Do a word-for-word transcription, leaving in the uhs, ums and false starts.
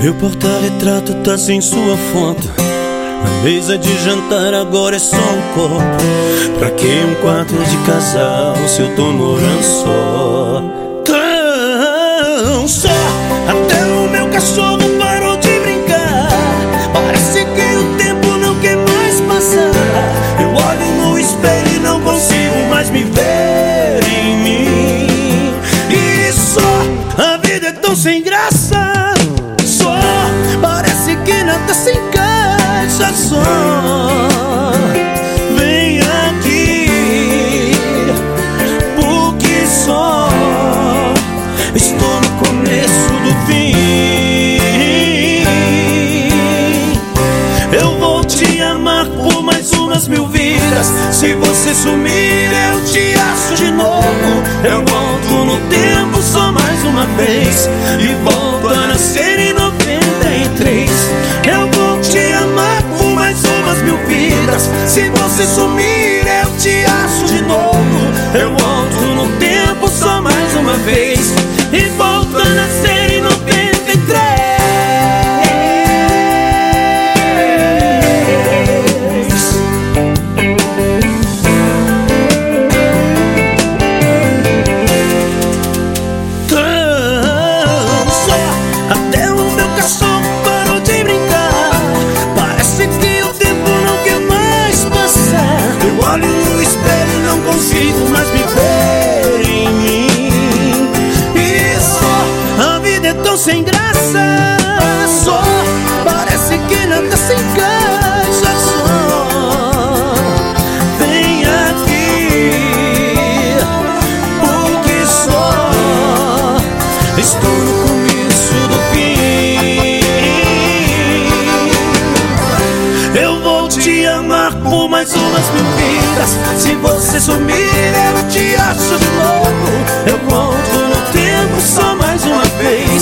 Meu porta-retrato tá sem sua foto. A mesa de jantar agora é só um copo. Pra que um quarto de casal se eu tô morando só? Tão só, até o meu cachorro parou de brincar. Parece que o tempo não quer mais passar. Eu olho no espelho e não consigo mais me ver em mim. E só, a vida é tão sem graça. Só, parece que nada se encaixa. Só, vem aqui, porque só estou no começo do fim. Eu vou te amar por mais umas mil vidas. Se você sumir, eu te acho de novo. Eu volto no tempo só mais uma vez e volto a nascer em noventa e três. Eu vou te amar por mais umas mil vidas. Se você sumir, eu te acho de novo. Eu volto no tempo só mais uma vez e volto a nascer em noventa e três. Tão só, até o meu cachorro parou de brincar. Parece que o tempo não quer mais passar. Eu olho no espelho e não consigo mais me ver em mim. E só, a vida é tão sem graça. Só, parece que nada se encaixa. Só, vem aqui, porque só estou no começo do fim. Eu vou te amar por mais umas mil vidas. Se você sumir, eu te acho de novo. Eu volto no tempo só mais uma vez